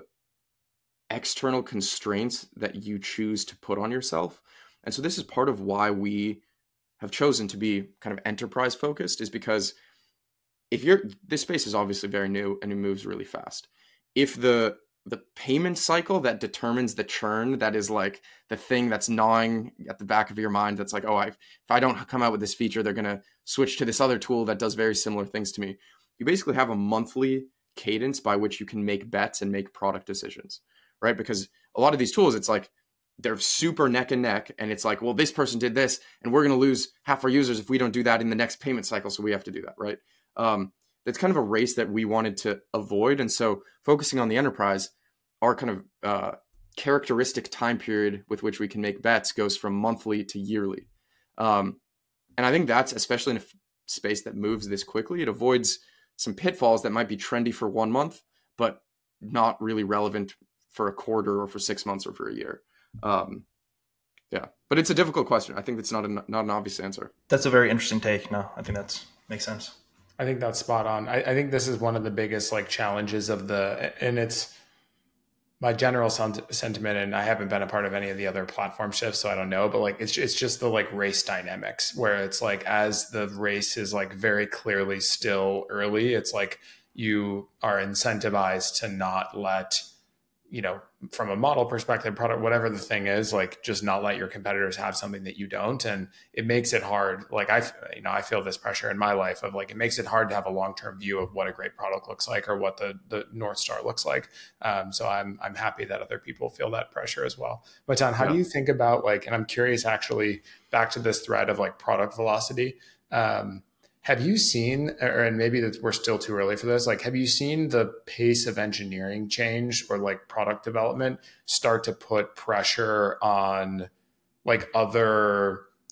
external constraints that you choose to put on yourself. And so this is part of why we have chosen to be kind of enterprise focused, is because if you're, this space is obviously very new and it moves really fast. If the the payment cycle that determines the churn, that is like the thing that's gnawing at the back of your mind, that's like, oh, I, if I don't come out with this feature, they're going to switch to this other tool that does very similar things to me. You basically have a monthly cadence by which you can make bets and make product decisions, right? Because a lot of these tools, it's like they're super neck and neck, and it's like, well, this person did this and we're going to lose half our users if we don't do that in the next payment cycle, so we have to do that, right? Um, that's kind of a race that we wanted to avoid. And so focusing on the enterprise, our kind of uh, characteristic time period with which we can make bets goes from monthly to yearly. Um, and I think that's, especially in a f- space that moves this quickly, it avoids some pitfalls that might be trendy for one month, but not really relevant for a quarter or for six months or for a year. Um, yeah, but it's a difficult question. I think it's not a, not an obvious answer. That's a very interesting take. No, I think that's makes sense. I think that's spot on. I, I think this is one of the biggest like challenges of the, and it's my general sentiment, and I haven't been a part of any of the other platform shifts, so I don't know, but like, it's, it's just the like race dynamics where it's like, as the race is like very clearly still early, it's like you are incentivized to not let, you know, from a model perspective, product, whatever the thing is, like just not let your competitors have something that you don't. And it makes it hard. Like I, you know, I feel this pressure in my life of like, it makes it hard to have a long-term view of what a great product looks like or what the, the North Star looks like. Um, so I'm, I'm happy that other people feel that pressure as well. Matan, how yeah. do you think about like, and I'm curious actually back to this thread of like product velocity. Um, Have you seen, or and maybe that we're still too early for this, like, have you seen the pace of engineering change or like product development start to put pressure on like other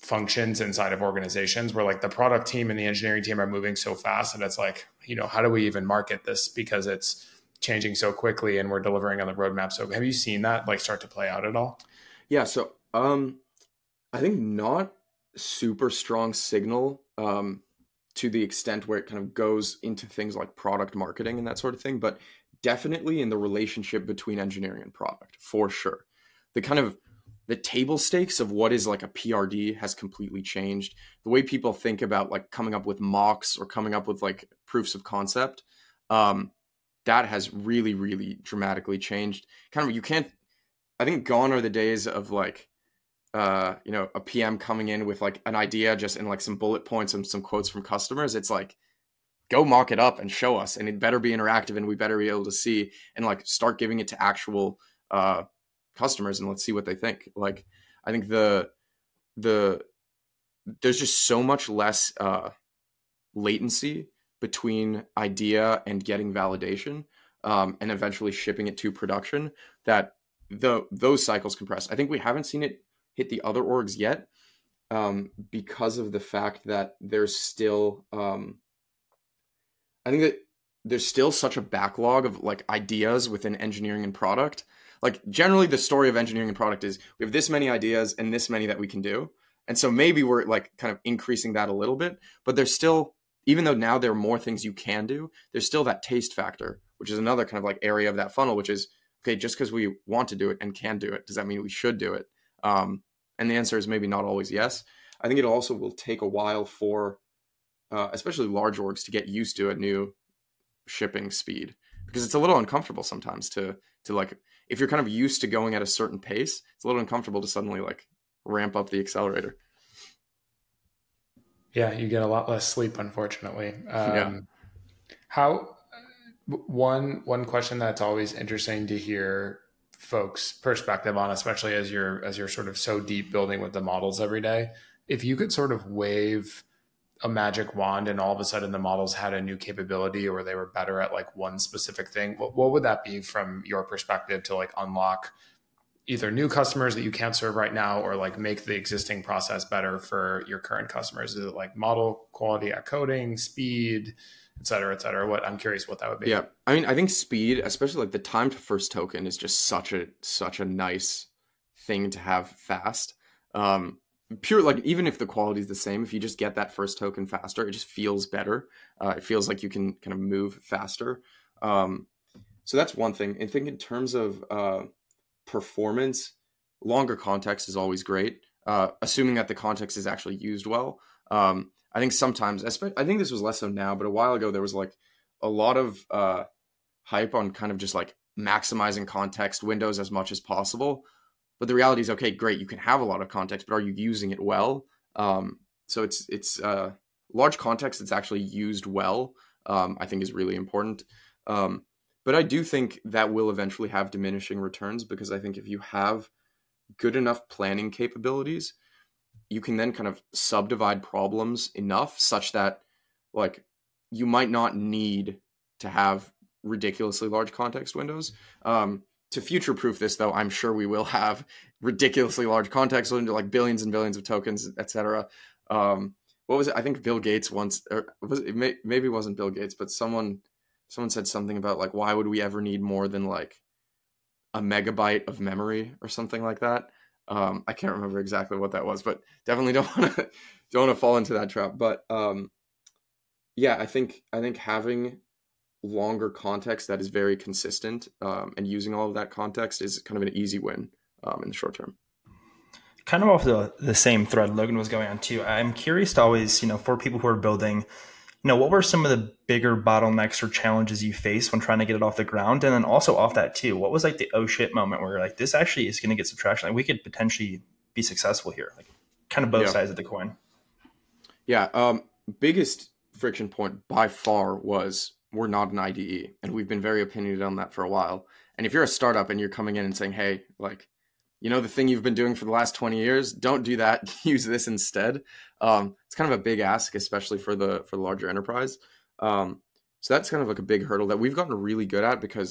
functions inside of organizations where like the product team and the engineering team are moving so fast that it's like, you know, how do we even market this because it's changing so quickly and we're delivering on the roadmap. So have you seen that like start to play out at all? Yeah. So um, I think not super strong signal um, to the extent where it kind of goes into things like product marketing and that sort of thing, but definitely in the relationship between engineering and product, for sure. The kind of the table stakes of what is like a P R D has completely changed. The way people think about like coming up with mocks or coming up with like proofs of concept, um, that has really, really dramatically changed. Kind of, you can't, I think gone are the days of like, uh, you know, a P M coming in with like an idea just in like some bullet points and some quotes from customers. It's like, go mock it up and show us, and it better be interactive and we better be able to see and like start giving it to actual, uh, customers and let's see what they think. Like, I think the, the, there's just so much less, uh, latency between idea and getting validation, um, and eventually shipping it to production that the, those cycles compress. I think we haven't seen it hit the other orgs yet, um, because of the fact that there's still, um, I think that there's still such a backlog of like ideas within engineering and product. Like generally the story of engineering and product is we have this many ideas and this many that we can do. And so maybe we're like kind of increasing that a little bit, but there's still, even though now there are more things you can do, there's still that taste factor, which is another kind of like area of that funnel, which is, okay, just because we want to do it and can do it, does that mean we should do it? Um, and the answer is maybe not always yes. I think it also will take a while for, uh, especially large orgs to get used to a new shipping speed, because it's a little uncomfortable sometimes to, to like, if you're kind of used to going at a certain pace, it's a little uncomfortable to suddenly like ramp up the accelerator. Yeah, you get a lot less sleep, unfortunately. Um, yeah. How one one question that's always interesting to hear folks' perspective on, especially as you're as you're sort of so deep building with the models every day, if you could sort of wave a magic wand and all of a sudden the models had a new capability or they were better at like one specific thing, what, what would that be from your perspective to like unlock either new customers that you can't serve right now or like make the existing process better for your current customers? Is it like model quality at coding, speed, et cetera, et cetera? What I'm curious what that would be. Yeah. I mean, I think speed, especially like the time to first token is just such a, such a nice thing to have fast. Um, pure, like even if the quality is the same, if you just get that first token faster, it just feels better. Uh, it feels like you can kind of move faster. Um, so that's one thing. I think in terms of uh, performance, longer context is always great, uh, assuming that the context is actually used well. Um, I think sometimes, I think this was less so now, but a while ago, there was like a lot of uh, hype on kind of just like maximizing context windows as much as possible. But the reality is, okay, great, you can have a lot of context, but are you using it well? Um, so it's it's uh, large context that's actually used well, um, I think is really important. Um, but I do think that will eventually have diminishing returns, because I think if you have good enough planning capabilities, you can then kind of subdivide problems enough such that like you might not need to have ridiculously large context windows. Um, To future-proof this, though, I'm sure we will have ridiculously large context windows, like billions and billions of tokens, et cetera. Um, what was it? I think Bill Gates once, or was it, may, maybe it wasn't Bill Gates, but someone someone said something about like, why would we ever need more than like a megabyte of memory or something like that? Um, I can't remember exactly what that was, but definitely don't want to don't want to fall into that trap. But um, yeah, I think I think having longer context that is very consistent, um, and using all of that context is kind of an easy win um, in the short term. Kind of off the, the same thread Logan was going on too, I'm curious to always, you know, for people who are building, you know, what were some of the bigger bottlenecks or challenges you faced when trying to get it off the ground? And then also off that too, what was like the oh shit moment where you're like, this actually is going to get some traction. Like we could potentially be successful here, like kind of both yeah. sides of the coin. Yeah. Um, biggest friction point by far was we're not an I D E, and we've been very opinionated on that for a while. And if you're a startup and you're coming in and saying, hey, like, you know, the thing you've been doing for the last twenty years, don't do that. Use this instead. Um, it's kind of a big ask, especially for the, for the larger enterprise. Um, so that's kind of like a big hurdle that we've gotten really good at, because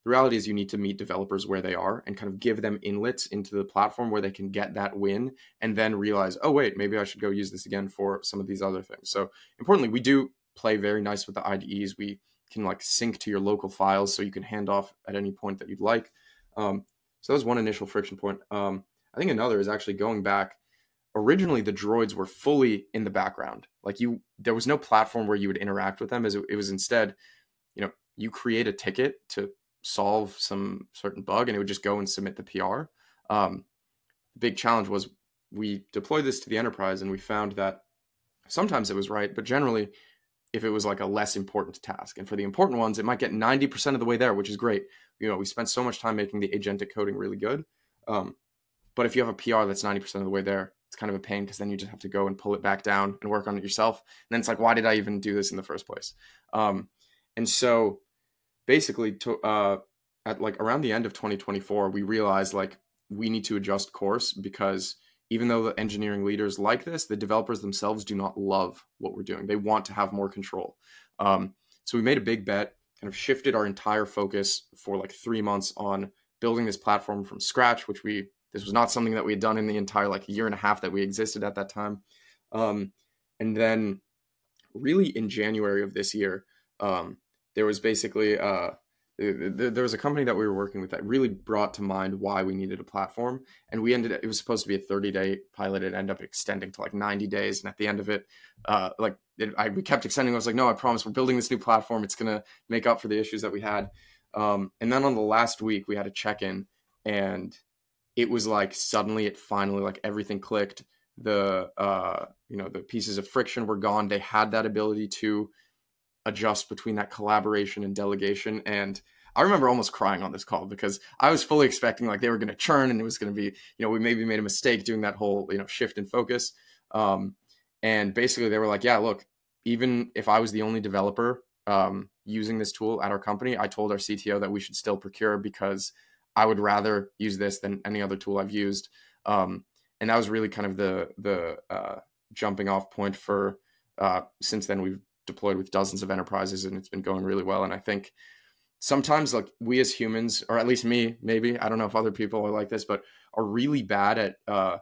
the reality is you need to meet developers where they are and kind of give them inlets into the platform where they can get that win and then realize, oh, wait, maybe I should go use this again for some of these other things. So importantly, we do play very nice with the I D Es. We can like sync to your local files so you can hand off at any point that you'd like. Um, so that was one initial friction point. Um, I think another is actually going back. Originally, the droids were fully in the background. Like you, there was no platform where you would interact with them. As it, it was instead, you know, you create a ticket to solve some certain bug, and it would just go and submit the P R. Um, the big challenge was we deployed this to the enterprise, and we found that sometimes it was right, but generally, if it was like a less important task, and for the important ones, it might get ninety percent of the way there, which is great. You know, we spent so much time making the agentic coding really good. Um, but if you have a P R that's ninety percent of the way there, it's kind of a pain because then you just have to go and pull it back down and work on it yourself. And then it's like, why did I even do this in the first place? Um, and so basically to, uh, at like around the end of twenty twenty-four, we realized like we need to adjust course because even though the engineering leaders like this, the developers themselves do not love what we're doing. They want to have more control. Um, so we made a big bet, kind of shifted our entire focus for like three months on building this platform from scratch, which we, this was not something that we had done in the entire like year and a half that we existed at that time. Um, and then really in January of this year, um, there was basically, uh, there was a company that we were working with that really brought to mind why we needed a platform. And we ended, it was supposed to be a thirty day pilot. It ended up extending to like ninety days. And at the end of it, uh, like it, I, we kept extending. I was like, no, I promise we're building this new platform. It's going to make up for the issues that we had. Um, and then on the last week we had a check-in, and it was like, suddenly it finally, like everything clicked. The, uh, you know, the pieces of friction were gone. They had that ability to adjust between that collaboration and delegation. And I remember almost crying on this call because I was fully expecting like they were going to churn and it was going to be, you know, we maybe made a mistake doing that whole, you know, shift in focus. Um, and basically they were like, yeah, look, even if I was the only developer um, using this tool at our company, I told our C T O that we should still procure because I would rather use this than any other tool I've used. Um, and that was really kind of the, the uh, jumping off point for, uh, since then we've deployed with dozens of enterprises and it's been going really well. And I think sometimes like we as humans, or at least me, maybe, I don't know if other people are like this, but are really bad at uh,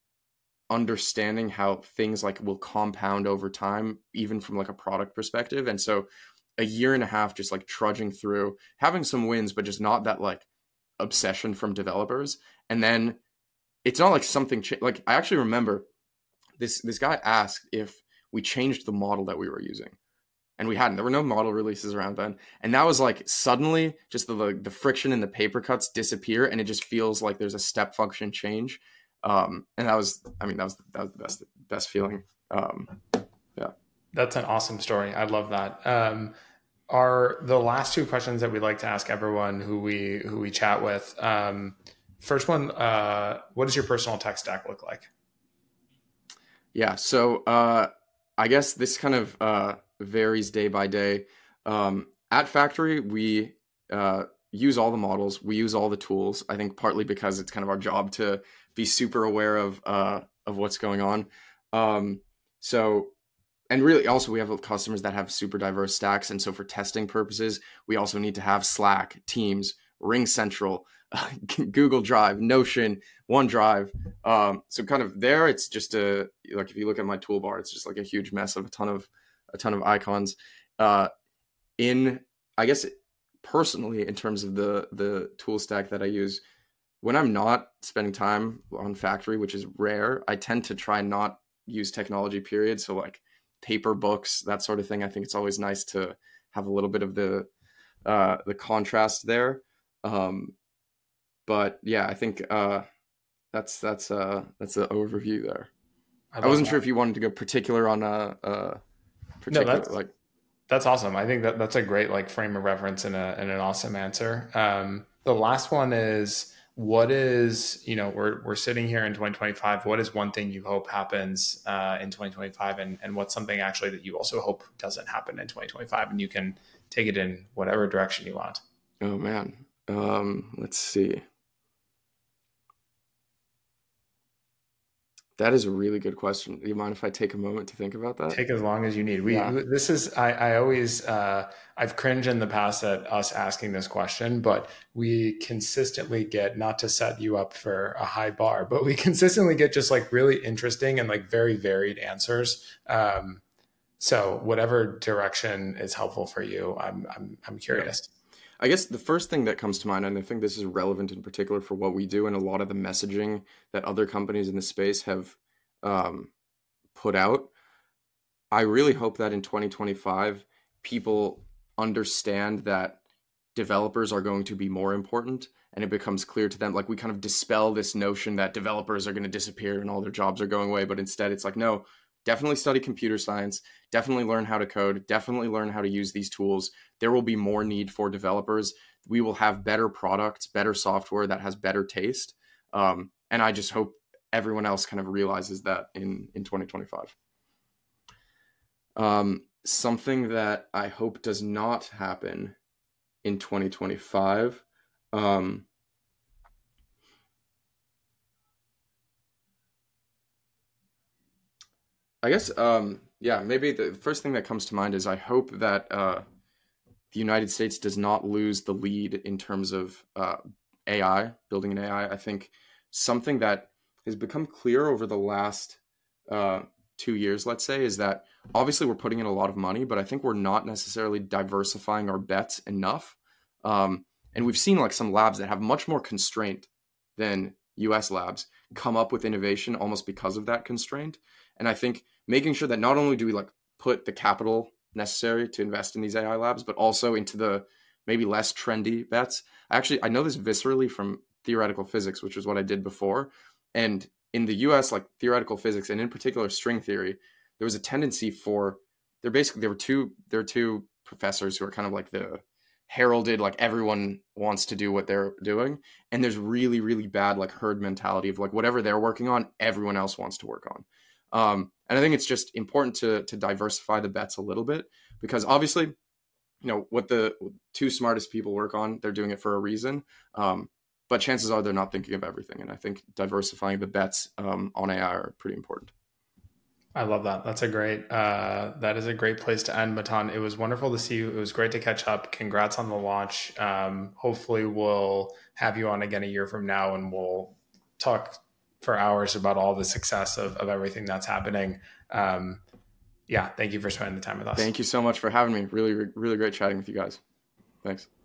understanding how things like will compound over time, even from like a product perspective. And so a year and a half, just like trudging through, having some wins, but just not that like obsession from developers. And then it's not like something, cha- like I actually remember this, this guy asked if we changed the model that we were using. And we hadn't. There were no model releases around then. And that was like suddenly just the, the, the friction and the paper cuts disappear. And it just feels like there's a step function change. Um, and that was, I mean, that was, that was the best, best feeling. Um, yeah. That's an awesome story. I love that. Um, are the last two questions that we like to ask everyone who we, who we chat with. Um, first one, uh, what does your personal tech stack look like? Yeah. So, uh, I guess this kind of, uh, varies day by day. Um, at Factory, we uh, use all the models. We use all the tools. I think partly because it's kind of our job to be super aware of uh, of what's going on. Um, so, and really also we have customers that have super diverse stacks. And so for testing purposes, we also need to have Slack, Teams, Ring Central, Google Drive, Notion, OneDrive. Um, so kind of there, it's just a, like if you look at my toolbar, it's just like a huge mess of a ton of a ton of icons. Uh, in, I guess, personally, in terms of the the tool stack that I use, when I'm not spending time on Factory, which is rare, I tend to try not use technology, period. So like paper, books, that sort of thing. I think it's always nice to have a little bit of the uh, the contrast there. Um, but yeah, I think uh, that's that's uh, that's the overview there. I, I wasn't that. sure if you wanted to go particular on a. a No, that's like that's awesome. I think that that's a great like frame of reference and, a, and an awesome answer. Um, the last one is, what is, you know, we're we're sitting here in twenty twenty-five. What is one thing you hope happens uh, in twenty twenty-five, and and what's something actually that you also hope doesn't happen in twenty twenty-five, and you can take it in whatever direction you want. Oh man, um, let's see. That is a really good question. Do you mind if I take a moment to think about that? Take as long as you need. We, Yeah. this is, I, I always, uh, I've cringed in the past at us asking this question, but we consistently get, not to set you up for a high bar, but we consistently get just like really interesting and like very varied answers. Um, so whatever direction is helpful for you, I'm, I'm, I'm curious. I guess the first thing that comes to mind, and I think this is relevant in particular for what we do and a lot of the messaging that other companies in the space have um, put out, I really hope that in twenty twenty-five, people understand that developers are going to be more important, and it becomes clear to them, like we kind of dispel this notion that developers are going to disappear and all their jobs are going away, but instead it's like, no, definitely study computer science, definitely learn how to code, definitely learn how to use these tools. There will be more need for developers. We will have better products, better software that has better taste. Um, and I just hope everyone else kind of realizes that in, in twenty twenty-five. Um, something that I hope does not happen in twenty twenty-five. Um, I guess, um, yeah, maybe the first thing that comes to mind is I hope that uh, the United States does not lose the lead in terms of uh, A I, building an A I. I think something that has become clear over the last uh, two years, let's say, is that obviously we're putting in a lot of money, but I think we're not necessarily diversifying our bets enough. Um, and we've seen like some labs that have much more constraint than U S labs come up with innovation almost because of that constraint. And I think making sure that not only do we like put the capital necessary to invest in these A I labs, but also into the maybe less trendy bets. Actually, I know this viscerally from theoretical physics, which is what I did before. And in the U S, like theoretical physics, and in particular string theory, there was a tendency for, there basically, there were two, there were two professors who are kind of like the heralded, like everyone wants to do what they're doing. And there's really, really bad like herd mentality of like whatever they're working on, everyone else wants to work on. Um, and I think it's just important to to diversify the bets a little bit, because obviously, you know, what the two smartest people work on, they're doing it for a reason. Um, but chances are they're not thinking of everything. And I think diversifying the bets um, on A I are pretty important. I love that. That's a great, uh, that is a great place to end, Matan. It was wonderful to see you. It was great to catch up. Congrats on the launch. Um, hopefully we'll have you on again a year from now and we'll talk for hours about all the success of, of everything that's happening. Um, yeah. Thank you for spending the time with us. Thank you so much for having me. Really, really great chatting with you guys. Thanks.